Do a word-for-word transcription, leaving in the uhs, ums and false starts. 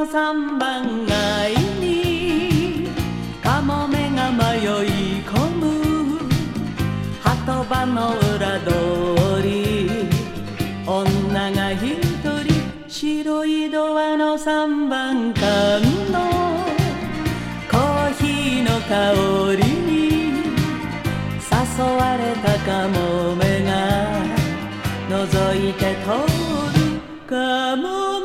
三番街にカモメが迷い込む鳩場の裏通り、女が一人白いドアの三番館のコーヒーの香りに誘われたカモメが覗いて通るカモメ